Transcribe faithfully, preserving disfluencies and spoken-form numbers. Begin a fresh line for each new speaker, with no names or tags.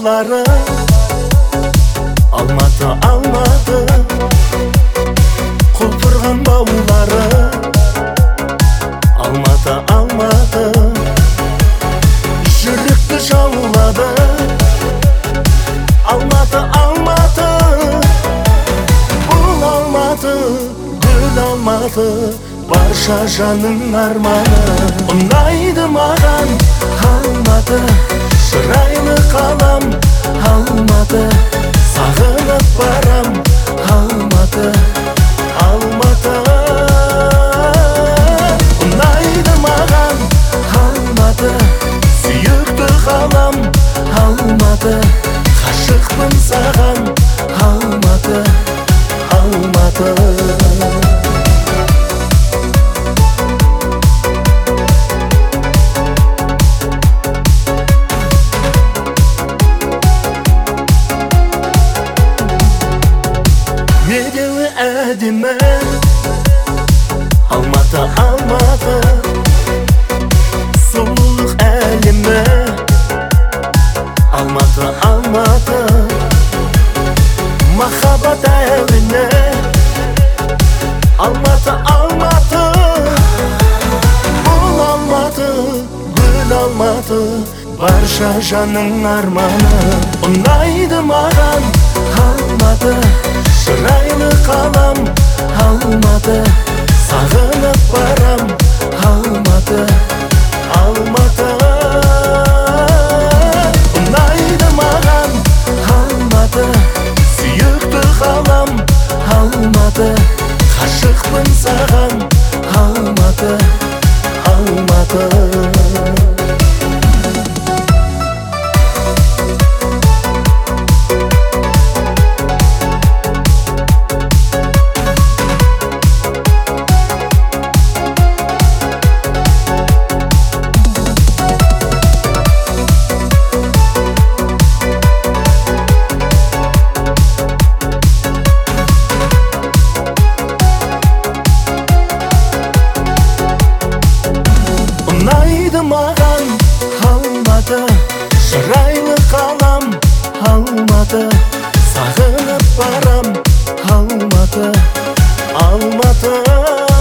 таулары, Алматы, Алматы, құлпырған баулары, Алматы, Алматы, жүректі жаулады. Алматы, Алматы, бұл Алматы, гүл Алматы, барша жаның арманы. Ұнайды маған Алматы, шырайлы қалам Алматы, сағынып барам Алматы, Алматы. Ұнайды маған Алматы, сүйікті қалам Алматы, ғашықпын саған Алматы, Алматы. Медеуі әдемі Алматы, Алматы, сұлулық әлемі Алматы, Алматы, махаббат әуені Алматы, Алматы, бұл Алматы, гүл Алматы, барша жаның арманы. Ұнайды маған Алматы, шырайлы қалам Алматы, сағынып барам Алматы, Алматы. Ұнайды маған Алматы, сүйікті қалам Алматы, ғашықпын саған Алматы, Алматы. Ұнайды маған Алматы, шырайлы қалам Алматы, сағынып барам Алматы, Алматы.